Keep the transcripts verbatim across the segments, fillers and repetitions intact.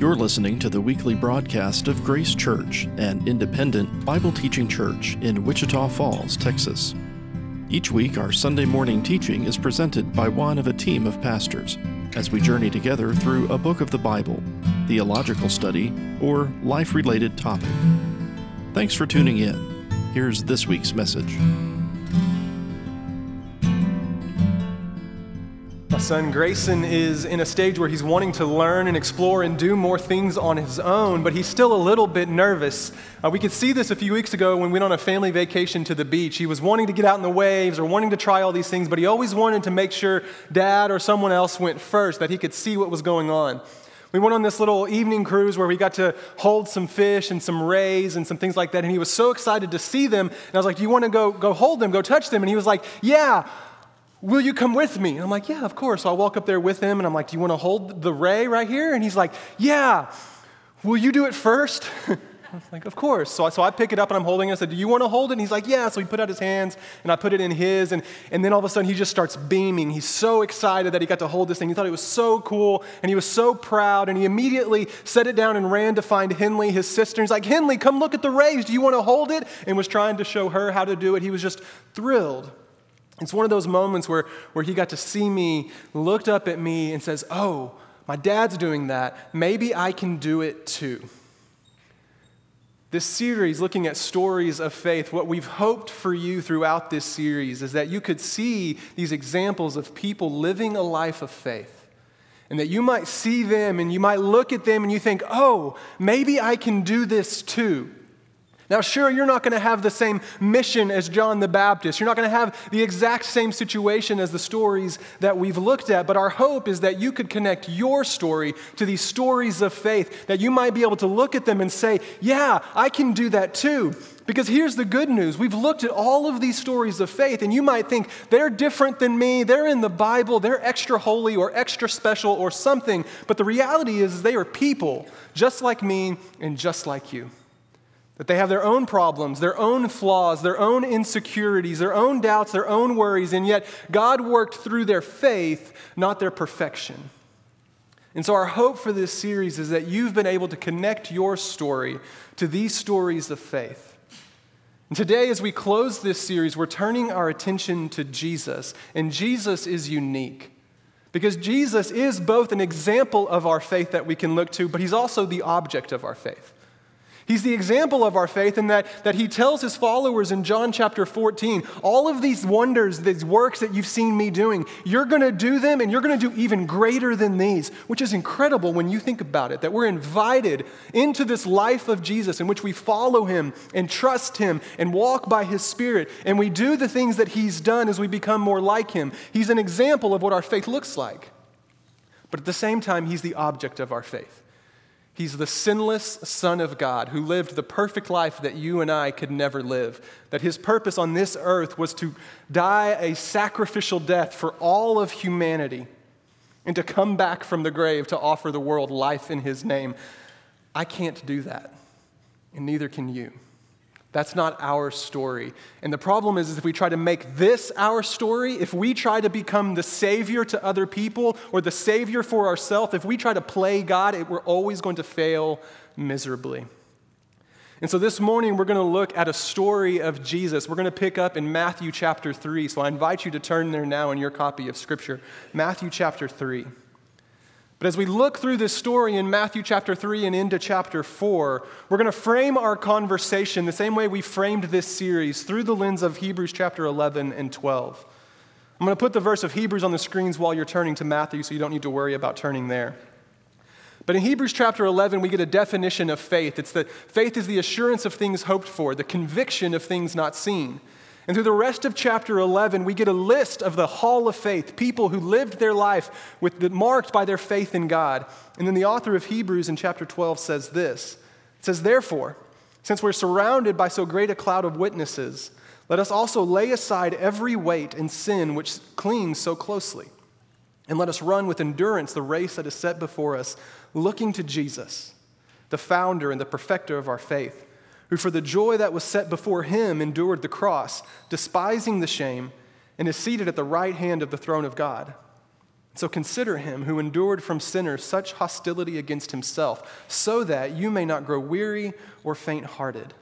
You're listening to the weekly broadcast of Grace Church, an independent Bible teaching church in Wichita Falls, Texas. Each week, our Sunday morning teaching is presented by one of a team of pastors as we journey together through a book of the Bible, theological study, or life-related topic. Thanks for tuning in. Here's this week's message. My son Grayson is in a stage where he's wanting to learn and explore and do more things on his own, but he's still a little bit nervous. Uh, we could see this a few weeks ago when we went on a family vacation to the beach. He was wanting to get out in the waves or wanting to try all these things, but he always wanted to make sure Dad or someone else went first, that he could see what was going on. We went on this little evening cruise where we got to hold some fish and some rays and some things like that, and he was so excited to see them. And I was like, do you want to go, go hold them, go touch them? And he was like, yeah. Will you come with me? And I'm like, yeah, of course. So I walk up there with him, and I'm like, do you want to hold the ray right here? And he's like, yeah. Will you do it first? I was like, of course. So I, so I pick it up, and I'm holding it. I said, do you want to hold it? And he's like, yeah. So he put out his hands, and I put it in his, and, and then all of a sudden, he just starts beaming. He's so excited that he got to hold this thing. He thought it was so cool, and he was so proud, and he immediately set it down and ran to find Henley, his sister. And he's like, Henley, come look at the rays. Do you want to hold it? And was trying to show her how to do it. He was just thrilled. It's one of those moments where, where he got to see me, looked up at me, and says, oh, my dad's doing that. Maybe I can do it too. This series, looking at stories of faith, what we've hoped for you throughout this series is that you could see these examples of people living a life of faith. And that you might see them and you might look at them and you think, oh, maybe I can do this too. Now, sure, you're not going to have the same mission as John the Baptist. You're not going to have the exact same situation as the stories that we've looked at, but our hope is that you could connect your story to these stories of faith, that you might be able to look at them and say, yeah, I can do that too. Because here's the good news. We've looked at all of these stories of faith, and you might think they're different than me, they're in the Bible, they're extra holy or extra special or something, but the reality is they are people just like me and just like you. That they have their own problems, their own flaws, their own insecurities, their own doubts, their own worries, and yet God worked through their faith, not their perfection. And so our hope for this series is that you've been able to connect your story to these stories of faith. And today, as we close this series, we're turning our attention to Jesus, and Jesus is unique. Because Jesus is both an example of our faith that we can look to, but he's also the object of our faith. He's the example of our faith in that, that he tells his followers in John chapter fourteen, all of these wonders, these works that you've seen me doing, you're going to do them and you're going to do even greater than these, which is incredible when you think about it, that we're invited into this life of Jesus in which we follow him and trust him and walk by his Spirit, and we do the things that he's done as we become more like him. He's an example of what our faith looks like. But at the same time, he's the object of our faith. He's the sinless Son of God who lived the perfect life that you and I could never live. That his purpose on this earth was to die a sacrificial death for all of humanity and to come back from the grave to offer the world life in his name. I can't do that, and neither can you. That's not our story. And the problem is, is if we try to make this our story, if we try to become the savior to other people or the savior for ourselves, if we try to play God, it, we're always going to fail miserably. And so this morning, we're going to look at a story of Jesus. We're going to pick up in Matthew chapter three. So I invite you to turn there now in your copy of Scripture. Matthew chapter three. But as we look through this story in Matthew chapter three and into chapter four, we're going to frame our conversation the same way we framed this series, through the lens of Hebrews chapter eleven and twelve. I'm going to put the verse of Hebrews on the screens while you're turning to Matthew, so you don't need to worry about turning there. But in Hebrews chapter eleven, we get a definition of faith. It's that faith is the assurance of things hoped for, the conviction of things not seen. And through the rest of chapter eleven, we get a list of the hall of faith, people who lived their life with the, marked by their faith in God. And then the author of Hebrews in chapter twelve says this. It says, therefore, since we're surrounded by so great a cloud of witnesses, let us also lay aside every weight and sin which clings so closely. And let us run with endurance the race that is set before us, looking to Jesus, the founder and the perfecter of our faith, who for the joy that was set before him endured the cross, despising the shame, and is seated at the right hand of the throne of God. So consider him who endured from sinners such hostility against himself, so that you may not grow weary or faint-hearted.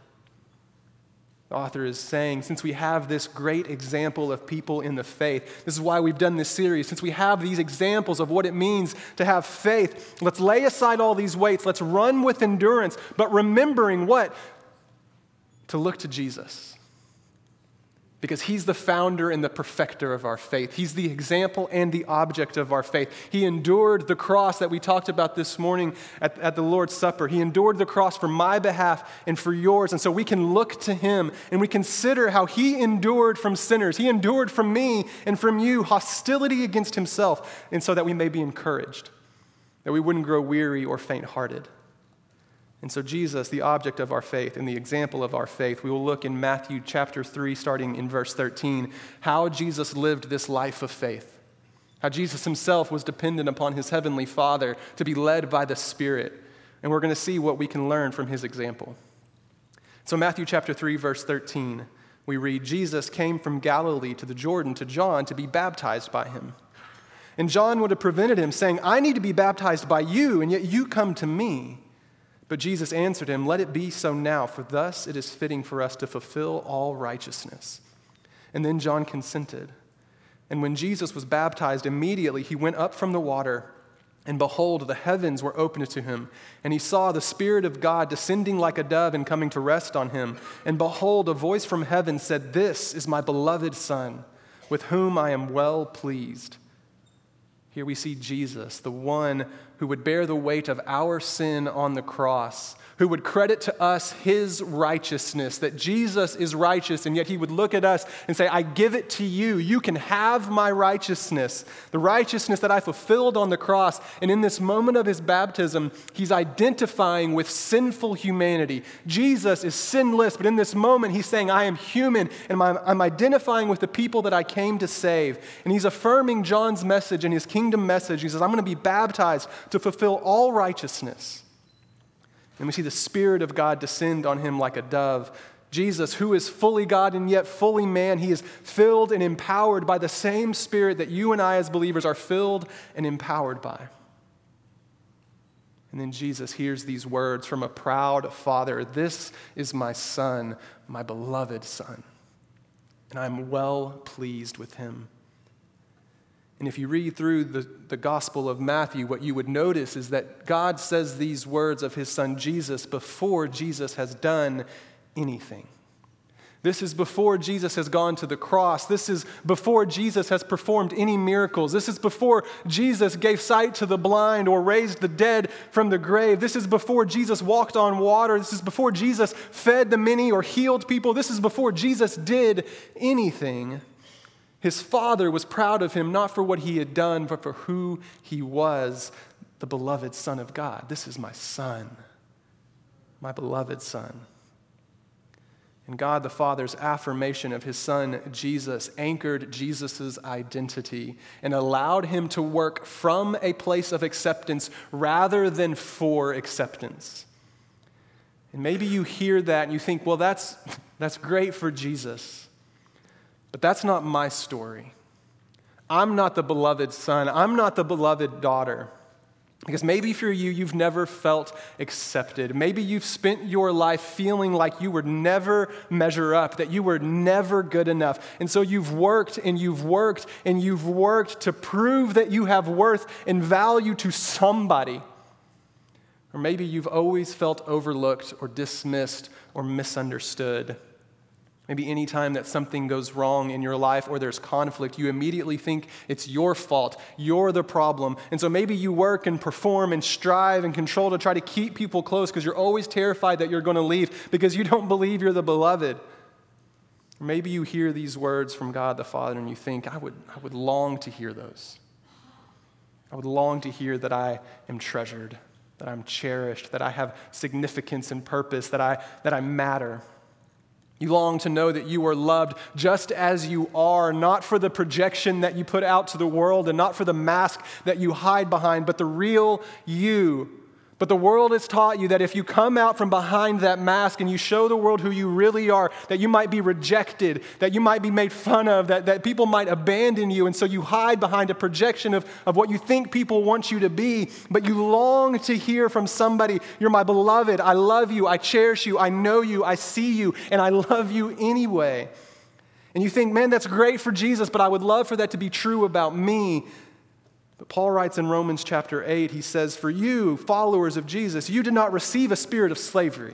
The author is saying, since we have this great example of people in the faith, this is why we've done this series, since we have these examples of what it means to have faith, let's lay aside all these weights, let's run with endurance, but remembering what? To look to Jesus. Because he's the founder and the perfecter of our faith. He's the example and the object of our faith. He endured the cross that we talked about this morning at, at the Lord's Supper. He endured the cross for my behalf and for yours. And so we can look to him and we consider how he endured from sinners. He endured from me and from you hostility against himself, and so that we may be encouraged, that we wouldn't grow weary or faint-hearted. And so Jesus, the object of our faith and the example of our faith, we will look in Matthew chapter three, starting in verse thirteen, how Jesus lived this life of faith, how Jesus himself was dependent upon his heavenly Father to be led by the Spirit. And we're going to see what we can learn from his example. So Matthew chapter three, verse thirteen, we read, Jesus came from Galilee to the Jordan to John to be baptized by him. And John would have prevented him, saying, I need to be baptized by you, and yet you come to me. But Jesus answered him, let it be so now, for thus it is fitting for us to fulfill all righteousness. And then John consented. And when Jesus was baptized, immediately he went up from the water, and behold, the heavens were opened to him. And he saw the Spirit of God descending like a dove and coming to rest on him. And behold, a voice from heaven said, this is my beloved Son, with whom I am well pleased. Here we see Jesus, the one who would bear the weight of our sin on the cross, who would credit to us his righteousness, that Jesus is righteous, and yet he would look at us and say, I give it to you. You can have my righteousness, the righteousness that I fulfilled on the cross. And in this moment of his baptism, he's identifying with sinful humanity. Jesus is sinless, but in this moment, he's saying, I am human, and I'm, I'm identifying with the people that I came to save. And he's affirming John's message and his kingdom message. He says, I'm going to be baptized to fulfill all righteousness. And we see the Spirit of God descend on him like a dove. Jesus, who is fully God and yet fully man, he is filled and empowered by the same Spirit that you and I as believers are filled and empowered by. And then Jesus hears these words from a proud father, this is my Son, my beloved Son, and I'm well pleased with him. And if you read through the, the Gospel of Matthew, what you would notice is that God says these words of his Son Jesus before Jesus has done anything. This is before Jesus has gone to the cross. This is before Jesus has performed any miracles. This is before Jesus gave sight to the blind or raised the dead from the grave. This is before Jesus walked on water. This is before Jesus fed the many or healed people. This is before Jesus did anything. His Father was proud of him, not for what he had done, but for who he was, the beloved Son of God. This is my Son, my beloved Son. And God the Father's affirmation of his Son, Jesus, anchored Jesus' identity and allowed him to work from a place of acceptance rather than for acceptance. And maybe you hear that and you think, well, that's, that's great for Jesus. But that's not my story. I'm not the beloved son. I'm not the beloved daughter. Because maybe for you, you've never felt accepted. Maybe you've spent your life feeling like you would never measure up, that you were never good enough. And so you've worked and you've worked and you've worked to prove that you have worth and value to somebody. Or maybe you've always felt overlooked or dismissed or misunderstood. Maybe any time that something goes wrong in your life or there's conflict, you immediately think it's your fault, you're the problem. And so maybe you work and perform and strive and control to try to keep people close because you're always terrified that you're going to leave because you don't believe you're the beloved. Or maybe you hear these words from God the Father and you think, I would, I would long to hear those. I would long to hear that I am treasured, that I'm cherished, that I have significance and purpose, that I, that I matter. You long to know that you are loved just as you are, not for the projection that you put out to the world and not for the mask that you hide behind, but the real you, But the world has taught you that if you come out from behind that mask and you show the world who you really are, that you might be rejected, that you might be made fun of, that, that people might abandon you, and so you hide behind a projection of, of what you think people want you to be, but you long to hear from somebody, "You're my beloved, I love you, I cherish you, I know you, I see you, and I love you anyway." And you think, man, that's great for Jesus, but I would love for that to be true about me. But Paul writes in Romans chapter eight, he says, "For you, followers of Jesus, you did not receive a spirit of slavery."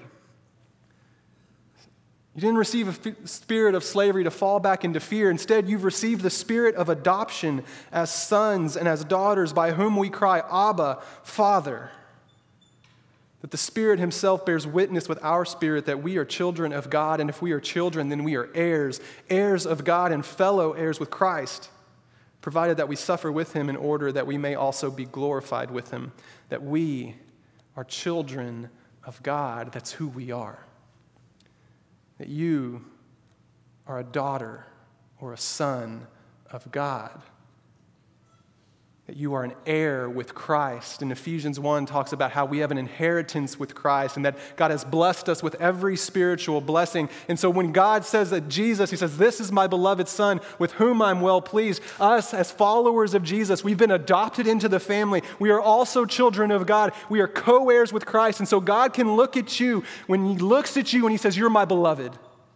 You didn't receive a f- spirit of slavery to fall back into fear. Instead, you've received the spirit of adoption as sons and as daughters, by whom we cry, "Abba, Father." That the Spirit himself bears witness with our spirit that we are children of God, and if we are children, then we are heirs, heirs of God and fellow heirs with Christ, provided that we suffer with him in order that we may also be glorified with him. That we are children of God. That's who we are. That you are a daughter or a son of God. That you are an heir with Christ. And Ephesians one talks about how we have an inheritance with Christ and that God has blessed us with every spiritual blessing. And so when God says that Jesus, he says, "This is my beloved Son with whom I'm well pleased," us as followers of Jesus, we've been adopted into the family. We are also children of God. We are co-heirs with Christ. And so God can look at you when he looks at you and he says, "You're my beloved.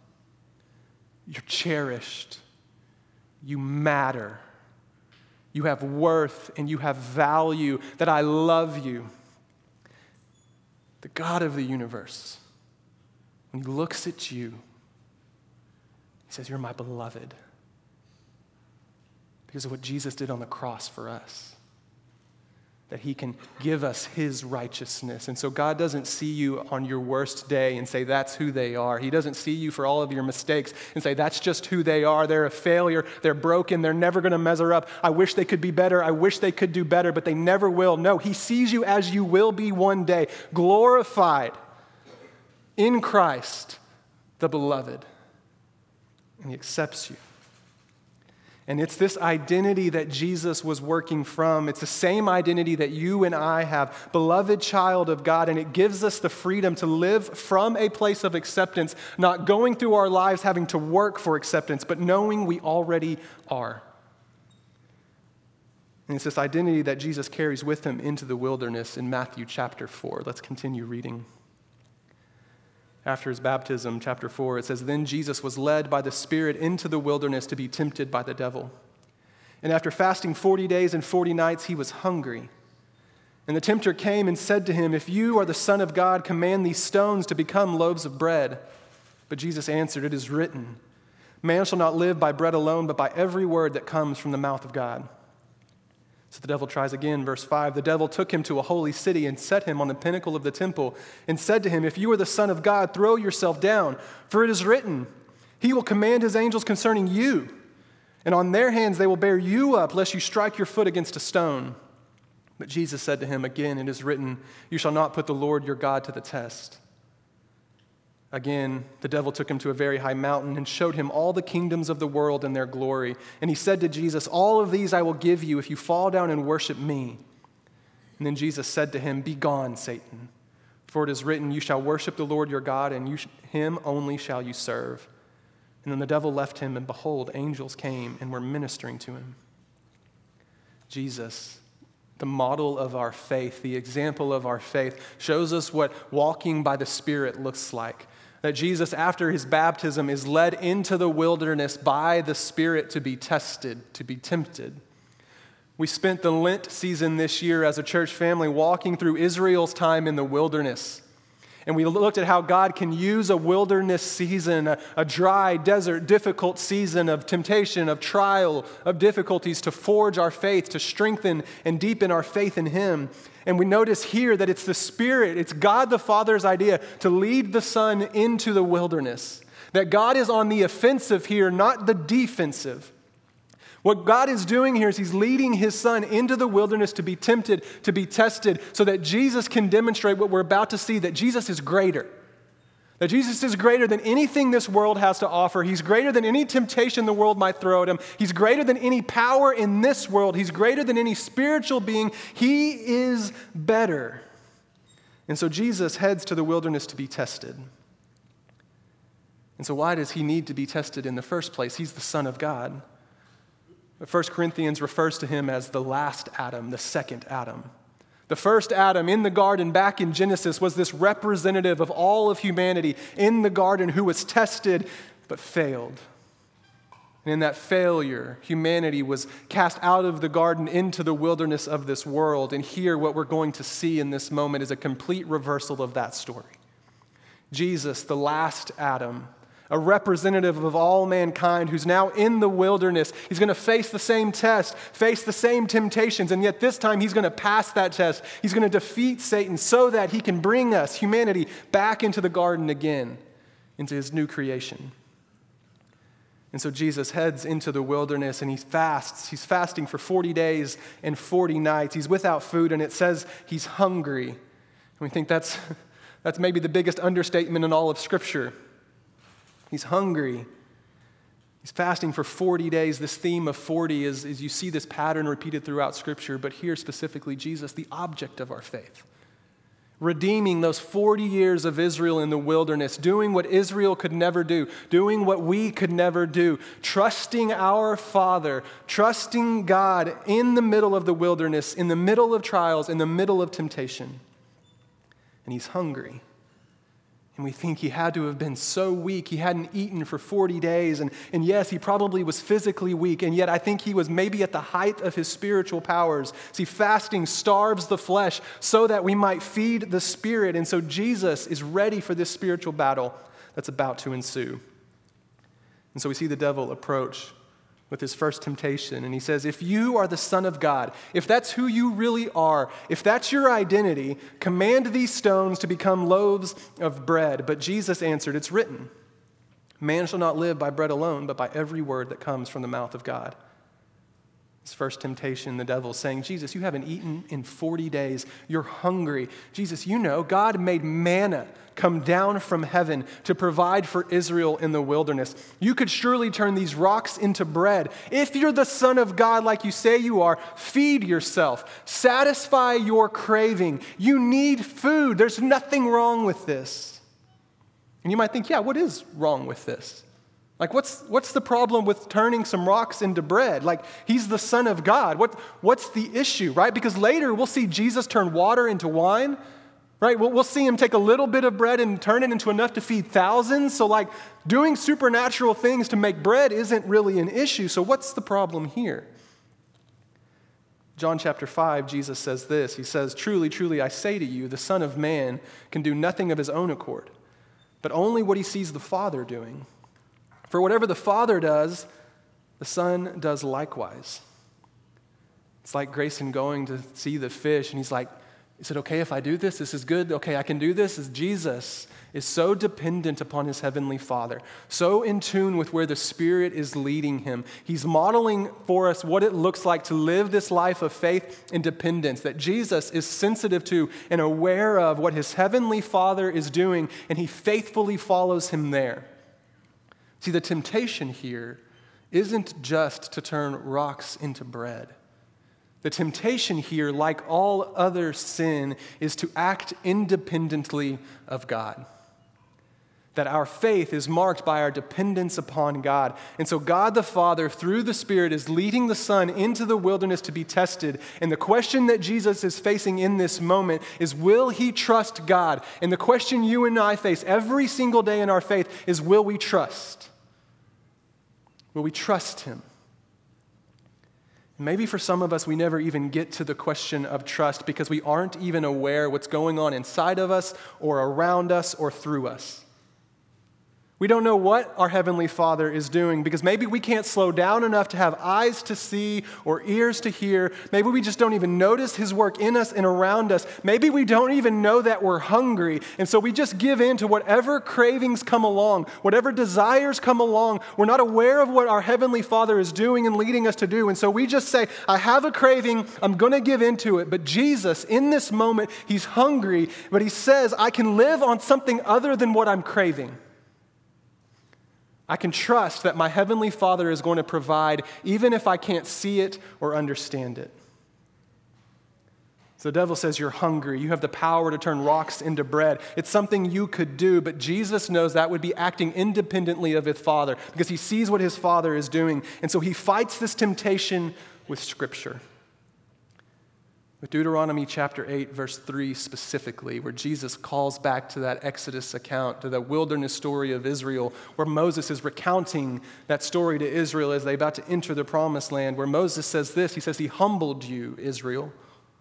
You're cherished. You matter. You have worth and you have value, that I love you." The God of the universe, when he looks at you, he says, "You're my beloved," because of what Jesus did on the cross for us. That he can give us his righteousness. And so God doesn't see you on your worst day and say, "That's who they are." He doesn't see you for all of your mistakes and say, "That's just who they are. They're a failure. They're broken. They're never going to measure up. I wish they could be better. I wish they could do better," but they never will. No, he sees you as you will be one day, glorified in Christ, the beloved. And he accepts you. And it's this identity that Jesus was working from. It's the same identity that you and I have, beloved child of God, and it gives us the freedom to live from a place of acceptance, not going through our lives having to work for acceptance, but knowing we already are. And it's this identity that Jesus carries with him into the wilderness in Matthew chapter four. Let's continue reading. After his baptism, chapter four, it says, "Then Jesus was led by the Spirit into the wilderness to be tempted by the devil. And after fasting forty days and forty nights, he was hungry. And the tempter came and said to him, 'If you are the Son of God, command these stones to become loaves of bread.' But Jesus answered, 'It is written, man shall not live by bread alone, but by every word that comes from the mouth of God.' So the devil tries again, verse five. The devil took him to a holy city and set him on the pinnacle of the temple and said to him, 'If you are the Son of God, throw yourself down, for it is written, he will command his angels concerning you, and on their hands they will bear you up, lest you strike your foot against a stone.' But Jesus said to him, 'Again, it is written, you shall not put the Lord your God to the test.' Again, the devil took him to a very high mountain and showed him all the kingdoms of the world and their glory. And he said to Jesus, 'All of these I will give you if you fall down and worship me.' And then Jesus said to him, 'Begone, Satan, for it is written, you shall worship the Lord your God, and you sh- him only shall you serve.' And then the devil left him, and behold, angels came and were ministering to him." Jesus, the model of our faith, the example of our faith, shows us what walking by the Spirit looks like. That Jesus, after his baptism, is led into the wilderness by the Spirit to be tested, to be tempted. We spent the Lent season this year as a church family walking through Israel's time in the wilderness. And we looked at how God can use a wilderness season, a, a dry, desert, difficult season of temptation, of trial, of difficulties to forge our faith, to strengthen and deepen our faith in him. And we notice here that it's the Spirit, it's God the Father's idea to lead the Son into the wilderness. That God is on the offensive here, not the defensive. What God is doing here is he's leading his Son into the wilderness to be tempted, to be tested, so that Jesus can demonstrate what we're about to see, that Jesus is greater. That Jesus is greater than anything this world has to offer. He's greater than any temptation the world might throw at him. He's greater than any power in this world. He's greater than any spiritual being. He is better. And so Jesus heads to the wilderness to be tested. And so why does he need to be tested in the first place? He's the Son of God. First Corinthians refers to him as the last Adam, the second Adam. The first Adam in the garden back in Genesis was this representative of all of humanity in the garden who was tested but failed. And in that failure, humanity was cast out of the garden into the wilderness of this world. And here, what we're going to see in this moment is a complete reversal of that story. Jesus, the last Adam, a representative of all mankind who's now in the wilderness. He's going to face the same test, face the same temptations, and yet this time he's going to pass that test. He's going to defeat Satan so that he can bring us, humanity, back into the garden again, into his new creation. And so Jesus heads into the wilderness and he fasts. He's fasting for forty days and forty nights. He's without food, and it says he's hungry. And we think that's, that's maybe the biggest understatement in all of Scripture. He's hungry. He's fasting for forty days. This theme of forty is, is you see this pattern repeated throughout Scripture, but here specifically, Jesus, the object of our faith. Redeeming those forty years of Israel in the wilderness, doing what Israel could never do, doing what we could never do, trusting our Father, trusting God in the middle of the wilderness, in the middle of trials, in the middle of temptation. And he's hungry. And we think he had to have been so weak. He hadn't eaten for forty days. And, and yes, he probably was physically weak. And yet I think he was maybe at the height of his spiritual powers. See, fasting starves the flesh so that we might feed the spirit. And so Jesus is ready for this spiritual battle that's about to ensue. And so we see the devil approach with his first temptation. And he says, if you are the Son of God, if that's who you really are, if that's your identity, command these stones to become loaves of bread. But Jesus answered, it's written, man shall not live by bread alone, but by every word that comes from the mouth of God. His first temptation, the devil saying, Jesus, you haven't eaten in forty days. You're hungry. Jesus, you know, God made manna come down from heaven to provide for Israel in the wilderness. You could surely turn these rocks into bread. If you're the Son of God like you say you are, feed yourself. Satisfy your craving. You need food. There's nothing wrong with this. And you might think, yeah, what is wrong with this? Like, what's what's the problem with turning some rocks into bread? Like, he's the Son of God. What, what's the issue, right? Because later we'll see Jesus turn water into wine, right? We'll, we'll see him take a little bit of bread and turn it into enough to feed thousands. So, like, doing supernatural things to make bread isn't really an issue. So what's the problem here? John chapter five, Jesus says this. He says, truly, truly, I say to you, the Son of Man can do nothing of his own accord, but only what he sees the Father doing. For whatever the Father does, the Son does likewise. It's like Grayson going to see the fish, and he's like, is it okay if I do this? This is good. Okay, I can do this. As Jesus is so dependent upon his heavenly Father, so in tune with where the Spirit is leading him. He's modeling for us what it looks like to live this life of faith and dependence, that Jesus is sensitive to and aware of what his heavenly Father is doing, and he faithfully follows him there. See, the temptation here isn't just to turn rocks into bread. The temptation here, like all other sin, is to act independently of God. That our faith is marked by our dependence upon God. And so God the Father, through the Spirit, is leading the Son into the wilderness to be tested. And the question that Jesus is facing in this moment is, will he trust God? And the question you and I face every single day in our faith is, will we trust? Will we trust him? Maybe for some of us, we never even get to the question of trust because we aren't even aware what's going on inside of us or around us or through us. We don't know what our Heavenly Father is doing because maybe we can't slow down enough to have eyes to see or ears to hear. Maybe we just don't even notice his work in us and around us. Maybe we don't even know that we're hungry, and so we just give in to whatever cravings come along, whatever desires come along. We're not aware of what our Heavenly Father is doing and leading us to do, and so we just say, I have a craving, I'm going to give into it. But Jesus, in this moment, he's hungry, but he says, I can live on something other than what I'm craving. I can trust that my Heavenly Father is going to provide even if I can't see it or understand it. So the devil says you're hungry. You have the power to turn rocks into bread. It's something you could do, but Jesus knows that would be acting independently of his Father because he sees what his Father is doing. And so he fights this temptation with Scripture. With Deuteronomy chapter eight, verse three specifically, where Jesus calls back to that Exodus account, to the wilderness story of Israel, where Moses is recounting that story to Israel as they're about to enter the promised land, where Moses says this, he says, he humbled you, Israel.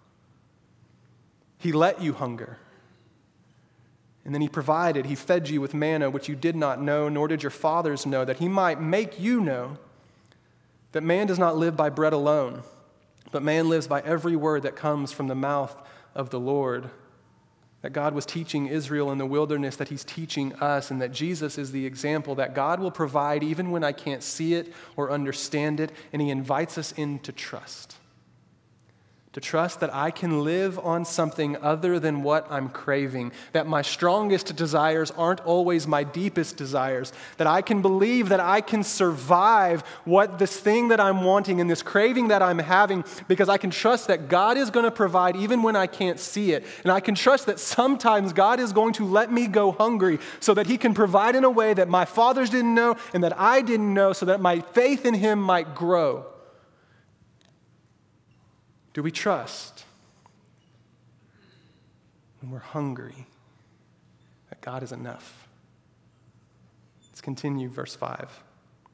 He let you hunger. And then he provided, he fed you with manna, which you did not know, nor did your fathers know, that he might make you know that man does not live by bread alone, but man lives by every word that comes from the mouth of the Lord. That God was teaching Israel in the wilderness, that he's teaching us, and that Jesus is the example that God will provide even when I can't see it or understand it, and he invites us into trust. To trust that I can live on something other than what I'm craving, that my strongest desires aren't always my deepest desires, that I can believe that I can survive what this thing that I'm wanting and this craving that I'm having because I can trust that God is going to provide even when I can't see it. And I can trust that sometimes God is going to let me go hungry so that he can provide in a way that my fathers didn't know and that I didn't know so that my faith in him might grow. Do we trust when we're hungry that God is enough? Let's continue, verse five.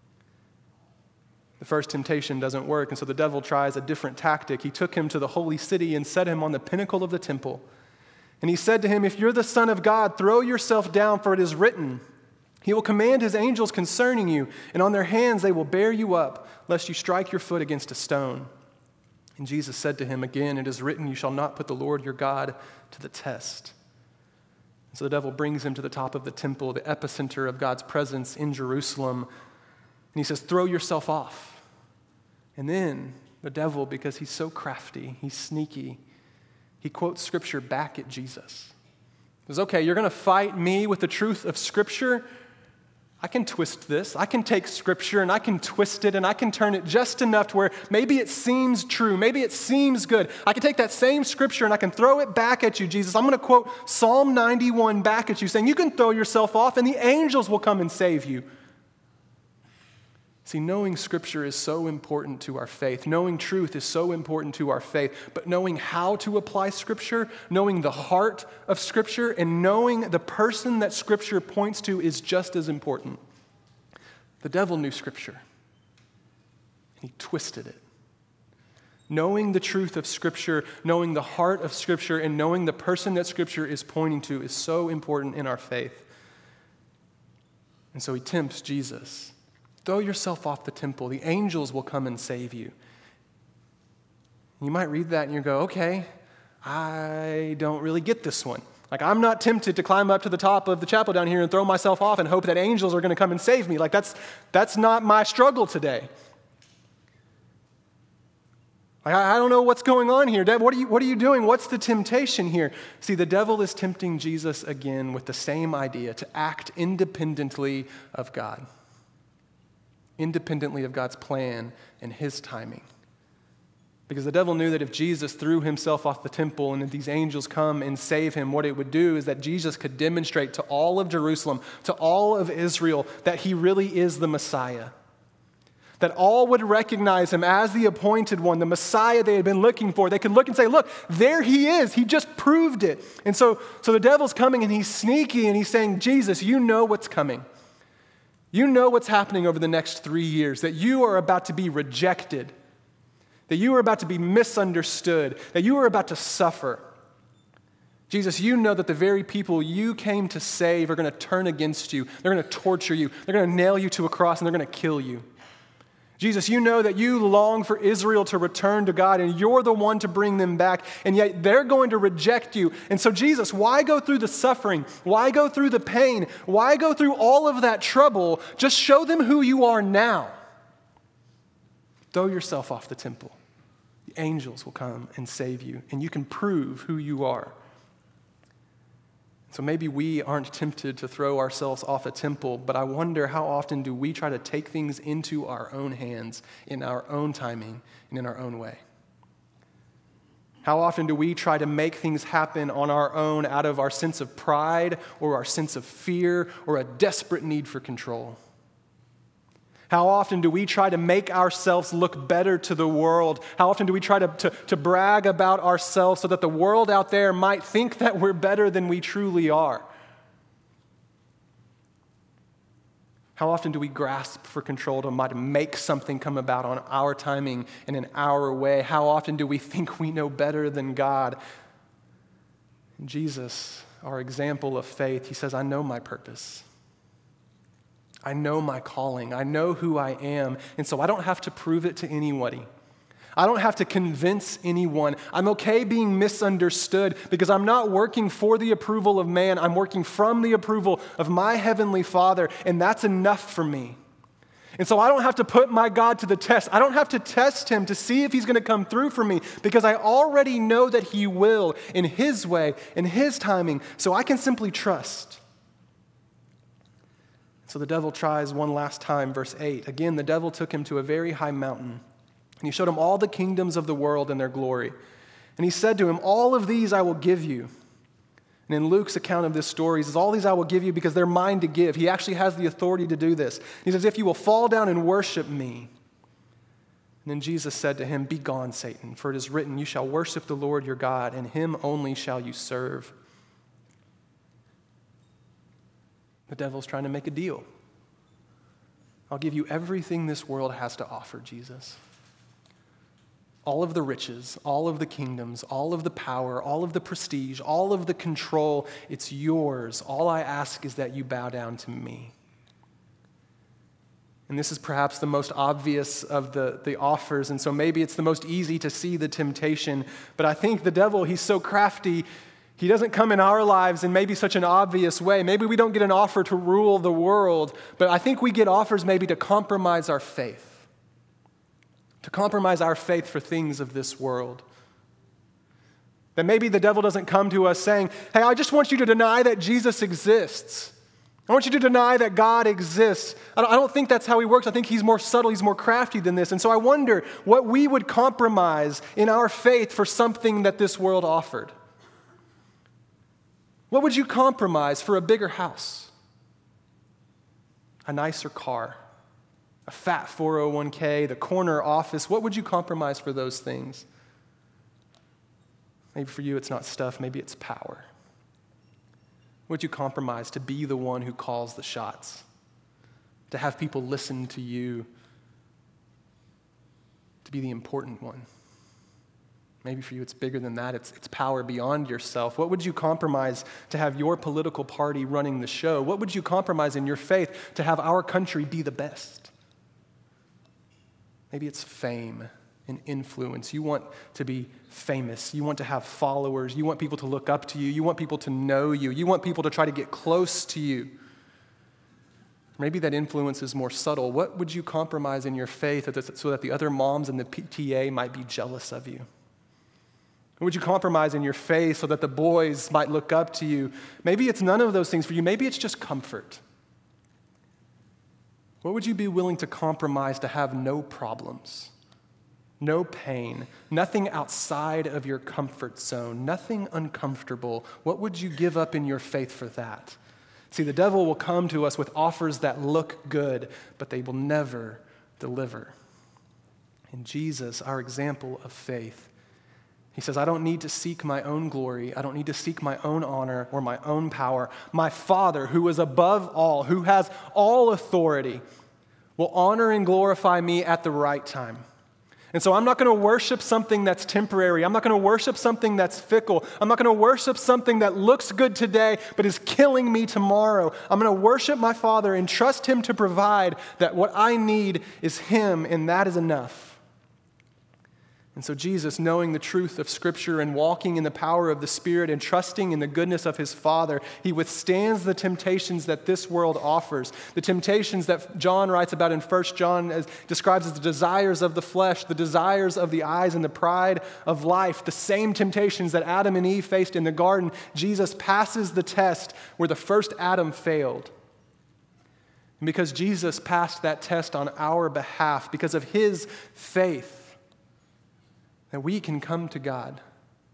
The first temptation doesn't work, and so the devil tries a different tactic. He took him to the holy city and set him on the pinnacle of the temple. And he said to him, if you're the Son of God, throw yourself down, for it is written, he will command his angels concerning you, and on their hands they will bear you up, lest you strike your foot against a stone. And Jesus said to him again, it is written, you shall not put the Lord your God to the test. And so the devil brings him to the top of the temple, the epicenter of God's presence in Jerusalem. And he says, throw yourself off. And then the devil, because he's so crafty, he's sneaky, he quotes Scripture back at Jesus. He says, okay, you're going to fight me with the truth of Scripture? I can twist this. I can take Scripture and I can twist it and I can turn it just enough to where maybe it seems true. Maybe it seems good. I can take that same Scripture and I can throw it back at you, Jesus. I'm going to quote Psalm ninety-one back at you, saying you can throw yourself off and the angels will come and save you. See, knowing Scripture is so important to our faith. Knowing truth is so important to our faith. But knowing how to apply Scripture, knowing the heart of Scripture, and knowing the person that Scripture points to is just as important. The devil knew Scripture, and he twisted it. Knowing the truth of Scripture, knowing the heart of Scripture, and knowing the person that Scripture is pointing to is so important in our faith. And so he tempts Jesus. Throw yourself off the temple. The angels will come and save you. You might read that and you go, okay, I don't really get this one. Like, I'm not tempted to climb up to the top of the chapel down here and throw myself off and hope that angels are going to come and save me. Like, that's, that's not my struggle today. Like, I, I don't know what's going on here. Dad, what are you, what are you doing? What's the temptation here? See, the devil is tempting Jesus again with the same idea, to act independently of God. Independently of God's plan and his timing. Because the devil knew that if Jesus threw himself off the temple and if these angels come and save him, what it would do is that Jesus could demonstrate to all of Jerusalem, to all of Israel, that he really is the Messiah. That all would recognize him as the appointed one, the Messiah they had been looking for. They could look and say, look, there he is. He just proved it. And so, so the devil's coming and he's sneaky and he's saying, Jesus, you know what's coming. You know what's happening over the next three years, that you are about to be rejected, that you are about to be misunderstood, that you are about to suffer. Jesus, you know that the very people you came to save are going to turn against you. They're going to torture you. They're going to nail you to a cross and they're going to kill you. Jesus, you know that you long for Israel to return to God and you're the one to bring them back, and yet they're going to reject you. And so, Jesus, why go through the suffering? Why go through the pain? Why go through all of that trouble? Just show them who you are now. Throw yourself off the temple. The angels will come and save you, and you can prove who you are. So maybe we aren't tempted to throw ourselves off a temple, but I wonder how often do we try to take things into our own hands, in our own timing, and in our own way. How often do we try to make things happen on our own out of our sense of pride or our sense of fear or a desperate need for control? How often do we try to make ourselves look better to the world? How often do we try to, to, to brag about ourselves so that the world out there might think that we're better than we truly are? How often do we grasp for control to might make something come about on our timing and in our way? How often do we think we know better than God? And Jesus, our example of faith, he says, I know my purpose. I know my calling. I know who I am. And so I don't have to prove it to anybody. I don't have to convince anyone. I'm okay being misunderstood because I'm not working for the approval of man. I'm working from the approval of my heavenly Father, and that's enough for me. And so I don't have to put my God to the test. I don't have to test him to see if he's going to come through for me because I already know that he will in his way, in his timing, so I can simply trust. So the devil tries one last time, verse eight. Again, the devil took him to a very high mountain, and he showed him all the kingdoms of the world and their glory. And he said to him, all of these I will give you. And in Luke's account of this story, he says, all these I will give you because they're mine to give. He actually has the authority to do this. He says, if you will fall down and worship me. And then Jesus said to him, be gone, Satan, for it is written, you shall worship the Lord your God, and him only shall you serve. The devil's trying to make a deal. I'll give you everything this world has to offer, Jesus. All of the riches, all of the kingdoms, all of the power, all of the prestige, all of the control, it's yours. All I ask is that you bow down to me. And this is perhaps the most obvious of the, the offers, and so maybe it's the most easy to see the temptation. But I think the devil, he's so crafty, he doesn't come in our lives in maybe such an obvious way. Maybe we don't get an offer to rule the world, but I think we get offers maybe to compromise our faith. To compromise our faith for things of this world. That maybe the devil doesn't come to us saying, hey, I just want you to deny that Jesus exists. I want you to deny that God exists. I don't think that's how he works. I think he's more subtle, he's more crafty than this. And so I wonder what we would compromise in our faith for something that this world offered. What would you compromise for a bigger house? A nicer car? A fat four oh one k, the corner office? What would you compromise for those things? Maybe for you it's not stuff, maybe it's power. Would you compromise to be the one who calls the shots? To have people listen to you? To be the important one? Maybe for you it's bigger than that. It's, it's power beyond yourself. What would you compromise to have your political party running the show? What would you compromise in your faith to have our country be the best? Maybe it's fame and influence. You want to be famous. You want to have followers. You want people to look up to you. You want people to know you. You want people to try to get close to you. Maybe that influence is more subtle. What would you compromise in your faith so that the other moms in the P T A might be jealous of you? What would you compromise in your faith so that the boys might look up to you? Maybe it's none of those things for you. Maybe it's just comfort. What would you be willing to compromise to have no problems, no pain, nothing outside of your comfort zone, nothing uncomfortable? What would you give up in your faith for that? See, the devil will come to us with offers that look good, but they will never deliver. And Jesus, our example of faith, he says, I don't need to seek my own glory. I don't need to seek my own honor or my own power. My Father, who is above all, who has all authority, will honor and glorify me at the right time. And so I'm not going to worship something that's temporary. I'm not going to worship something that's fickle. I'm not going to worship something that looks good today but is killing me tomorrow. I'm going to worship my Father and trust him to provide that what I need is him, and that is enough. And so Jesus, knowing the truth of Scripture and walking in the power of the Spirit and trusting in the goodness of his Father, he withstands the temptations that this world offers, the temptations that John writes about in First John, as describes as the desires of the flesh, the desires of the eyes, and the pride of life, the same temptations that Adam and Eve faced in the garden. Jesus passes the test where the first Adam failed. And because Jesus passed that test on our behalf, because of his faith, that we can come to God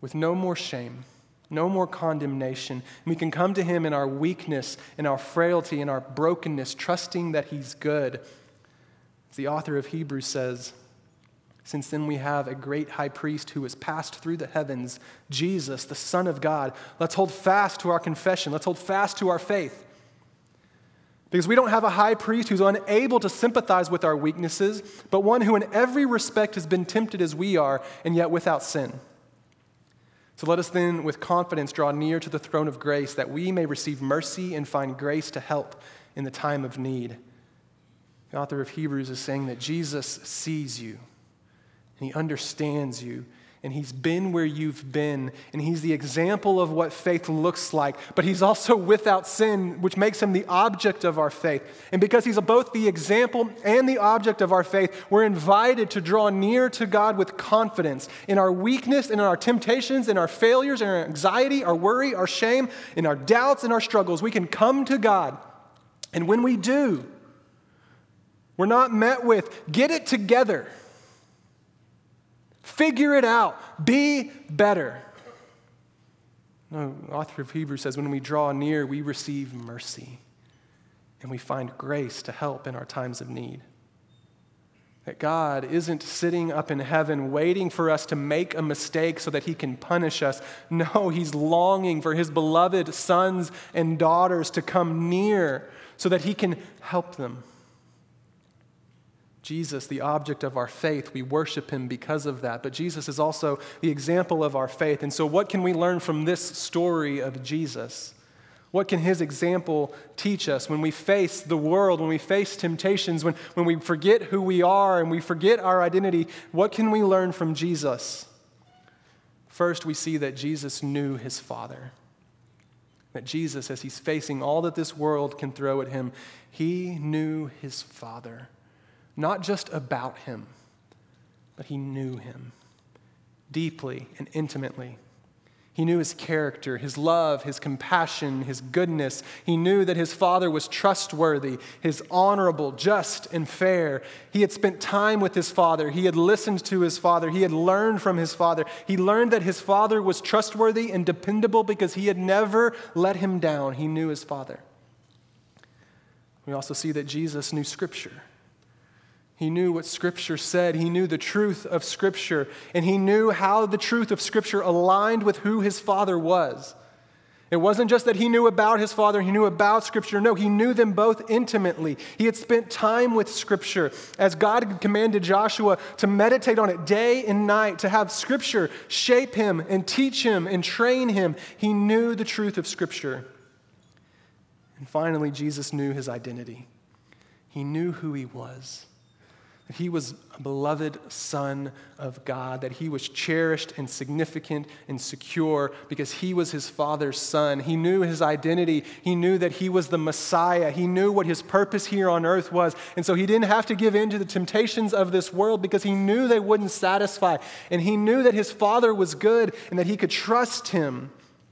with no more shame, no more condemnation. And we can come to him in our weakness, in our frailty, in our brokenness, trusting that he's good. As the author of Hebrews says, since then we have a great high priest who has passed through the heavens, Jesus, the Son of God. Let's hold fast to our confession. Let's hold fast to our faith. Because we don't have a high priest who's unable to sympathize with our weaknesses, but one who in every respect has been tempted as we are, and yet without sin. So let us then with confidence draw near to the throne of grace, that we may receive mercy and find grace to help in the time of need. The author of Hebrews is saying that Jesus sees you, and he understands you, and he's been where you've been, and he's the example of what faith looks like, but he's also without sin, which makes him the object of our faith. And because he's both the example and the object of our faith, we're invited to draw near to God with confidence in our weakness, in our temptations, in our failures, in our anxiety, our worry, our shame, in our doubts and our struggles. We can come to God, and when we do, we're not met with, get it together. Figure it out. Be better. No, the author of Hebrews says when we draw near, we receive mercy and we find grace to help in our times of need. That God isn't sitting up in heaven waiting for us to make a mistake so that he can punish us. No, he's longing for his beloved sons and daughters to come near so that he can help them. Jesus, the object of our faith, we worship him because of that. But Jesus is also the example of our faith. And so what can we learn from this story of Jesus? What can his example teach us when we face the world, when we face temptations, when, when we forget who we are and we forget our identity? What can we learn from Jesus? First, we see that Jesus knew his Father. That Jesus, as he's facing all that this world can throw at him, he knew his Father. Not just about him, but he knew him deeply and intimately. He knew his character, his love, his compassion, his goodness. He knew that his Father was trustworthy, his honorable, just, and fair. He had spent time with his Father. He had listened to his Father. He had learned from his Father. He learned that his Father was trustworthy and dependable because he had never let him down. He knew his Father. We also see that Jesus knew Scripture. He knew what Scripture said. He knew the truth of Scripture, and he knew how the truth of Scripture aligned with who his Father was. It wasn't just that he knew about his Father, he knew about Scripture. No, he knew them both intimately. He had spent time with Scripture as God had commanded Joshua to meditate on it day and night, to have Scripture shape him and teach him and train him. He knew the truth of Scripture. And finally, Jesus knew his identity. He knew who he was. That he was a beloved Son of God, that he was cherished and significant and secure because he was his Father's son. He knew his identity. He knew that he was the Messiah. He knew what his purpose here on earth was. And so he didn't have to give in to the temptations of this world because he knew they wouldn't satisfy. And he knew that his Father was good and that he could trust him.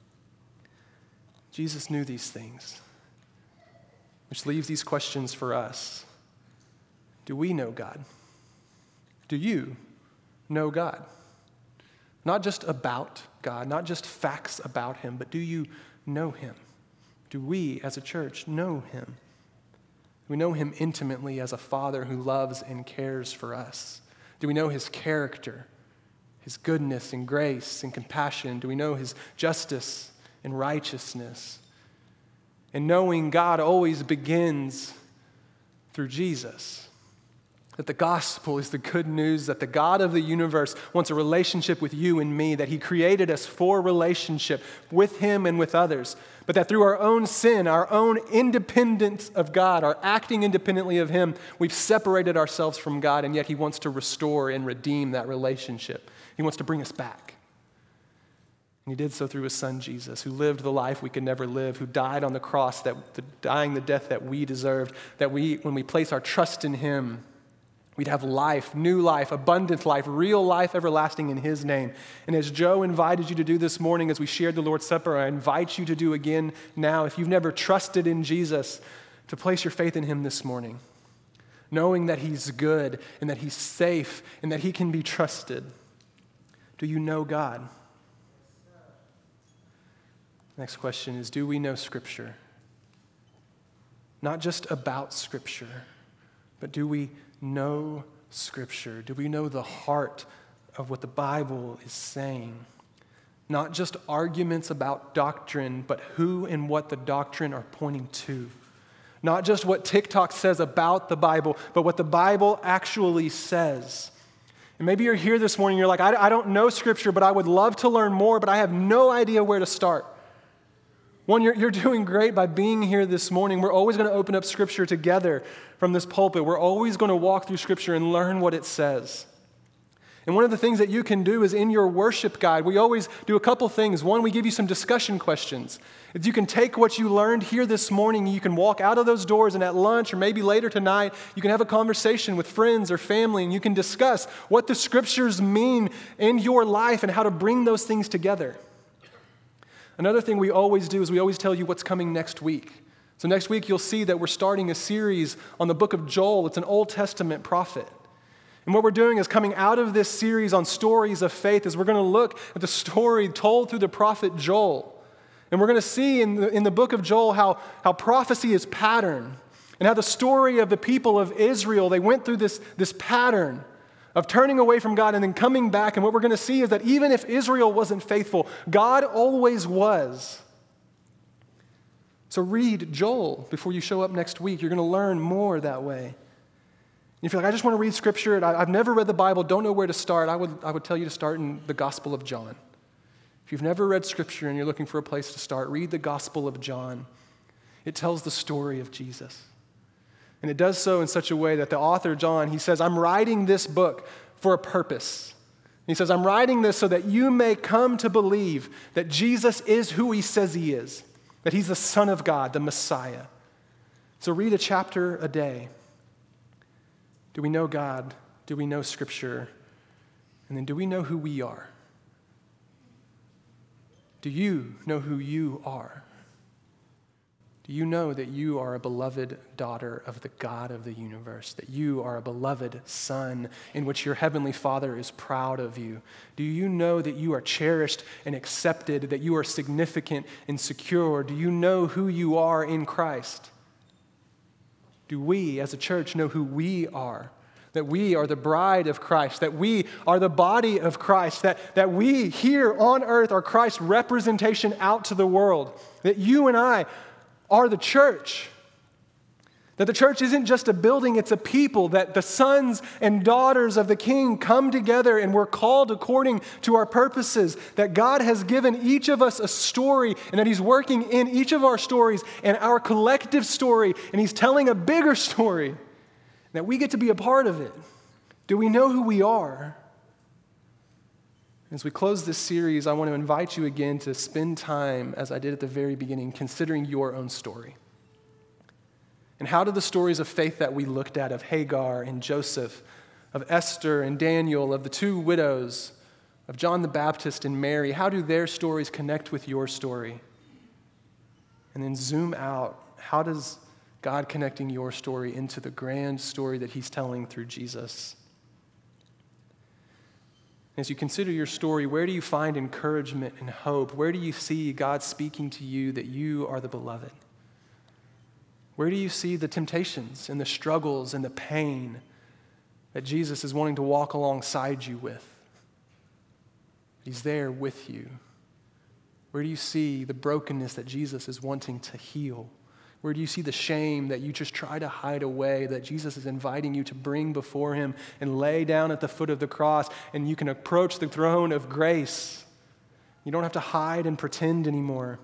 Jesus knew these things, which leaves these questions for us. Do we know God? Do you know God? Not just about God, not just facts about him, but do you know him? Do we as a church know him? Do we know him intimately as a Father who loves and cares for us? Do we know his character, his goodness and grace and compassion? Do we know his justice and righteousness? And knowing God always begins through Jesus. That the gospel is the good news that the God of the universe wants a relationship with you and me, that he created us for relationship with him and with others, but that through our own sin, our own independence of God, our acting independently of him, we've separated ourselves from God, and yet he wants to restore and redeem that relationship. He wants to bring us back. And he did so through his son Jesus, who lived the life we could never live, who died on the cross, that the, dying the death that we deserved, that we, when we place our trust in him, we'd have life, new life, abundant life, real life, everlasting in his name. And as Joe invited you to do this morning as we shared the Lord's Supper, I invite you to do again now, if you've never trusted in Jesus, to place your faith in him this morning, knowing that he's good and that he's safe and that he can be trusted. Do you know God? Next question is, do we know Scripture? Not just about Scripture, but do we know Scripture? Do we know the heart of what the Bible is saying? Not just arguments about doctrine, but who and what the doctrine are pointing to. Not just what TikTok says about the Bible, but what the Bible actually says. And maybe you're here this morning, you're like, I, I don't know Scripture, but I would love to learn more, but I have no idea where to start. One, you're, you're doing great by being here this morning. We're always going to open up Scripture together from this pulpit. We're always going to walk through Scripture and learn what it says. And one of the things that you can do is in your worship guide, we always do a couple things. One, we give you some discussion questions. If you can take what you learned here this morning, you can walk out of those doors and at lunch or maybe later tonight, you can have a conversation with friends or family and you can discuss what the Scriptures mean in your life and how to bring those things together. Another thing we always do is we always tell you what's coming next week. So next week you'll see that we're starting a series on the book of Joel. It's an Old Testament prophet. And what we're doing is coming out of this series on stories of faith is we're going to look at the story told through the prophet Joel. And we're going to see in the, in the book of Joel how, how prophecy is patterned and how the story of the people of Israel, they went through this, this pattern of turning away from God and then coming back. And what we're going to see is that even if Israel wasn't faithful, God always was. So read Joel before you show up next week. You're going to learn more that way. And if you're like, I just want to read Scripture, and I've never read the Bible, don't know where to start, I would, I would tell you to start in the Gospel of John. If you've never read Scripture and you're looking for a place to start, read the Gospel of John. It tells the story of Jesus. And it does so in such a way that the author, John, he says, I'm writing this book for a purpose. He says, I'm writing this so that you may come to believe that Jesus is who he says he is, that he's the Son of God, the Messiah. So read a chapter a day. Do we know God? Do we know Scripture? And then do we know who we are? Do you know who you are? Do you know that you are a beloved daughter of the God of the universe, that you are a beloved son in which your heavenly Father is proud of you? Do you know that you are cherished and accepted, that you are significant and secure? Do you know who you are in Christ? Do we as a church know who we are? That we are the bride of Christ, that we are the body of Christ, that, that we here on earth are Christ's representation out to the world, that you and I are the church. That the church isn't just a building, it's a people, that the sons and daughters of the King come together and we're called according to our purposes, that God has given each of us a story and that he's working in each of our stories and our collective story and he's telling a bigger story, that we get to be a part of it. Do we know who we are? As we close this series, I want to invite you again to spend time, as I did at the very beginning, considering your own story. And how do the stories of faith that we looked at, of Hagar and Joseph, of Esther and Daniel, of the two widows, of John the Baptist and Mary, how do their stories connect with your story? And then zoom out. How does God connecting your story into the grand story that he's telling through Jesus? As you consider your story, where do you find encouragement and hope? Where do you see God speaking to you that you are the beloved? Where do you see the temptations and the struggles and the pain that Jesus is wanting to walk alongside you with? He's there with you. Where do you see the brokenness that Jesus is wanting to heal? Where do you see the shame that you just try to hide away, that Jesus is inviting you to bring before him and lay down at the foot of the cross, and you can approach the throne of grace? You don't have to hide and pretend anymore.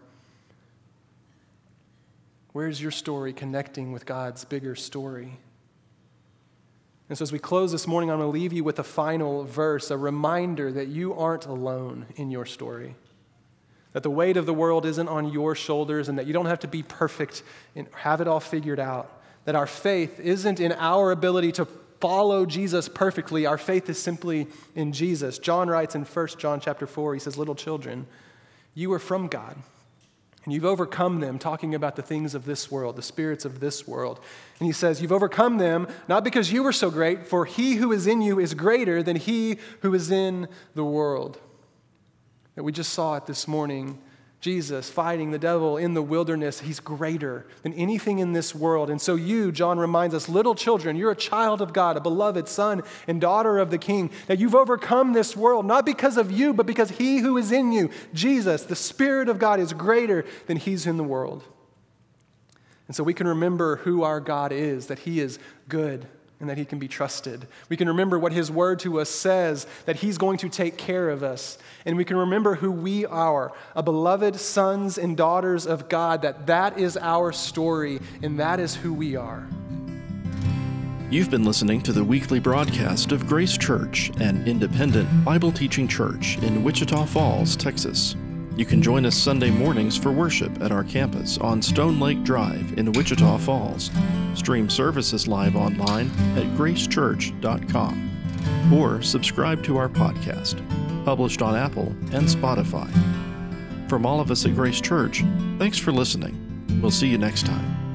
Where's your story connecting with God's bigger story? And so as we close this morning, I'm going to leave you with a final verse, a reminder that you aren't alone in your story. That the weight of the world isn't on your shoulders and that you don't have to be perfect and have it all figured out. That our faith isn't in our ability to follow Jesus perfectly. Our faith is simply in Jesus. John writes in First John chapter four, he says, little children, you are from God and you've overcome them, talking about the things of this world, the spirits of this world. And he says, you've overcome them not because you were so great, for he who is in you is greater than he who is in the world. That we just saw it this morning, Jesus fighting the devil in the wilderness, he's greater than anything in this world. And so you, John reminds us, little children, you're a child of God, a beloved son and daughter of the King, that you've overcome this world, not because of you, but because he who is in you, Jesus, the Spirit of God, is greater than he's in the world. And so we can remember who our God is, that he is good and that he can be trusted. We can remember what his word to us says, that he's going to take care of us. And we can remember who we are, a beloved sons and daughters of God, that that is our story and that is who we are. You've been listening to the weekly broadcast of Grace Church, an independent Bible teaching church in Wichita Falls, Texas. You can join us Sunday mornings for worship at our campus on Stone Lake Drive in Wichita Falls. Stream services live online at grace church dot com or subscribe to our podcast, published on Apple and Spotify. From all of us at Grace Church, thanks for listening. We'll see you next time.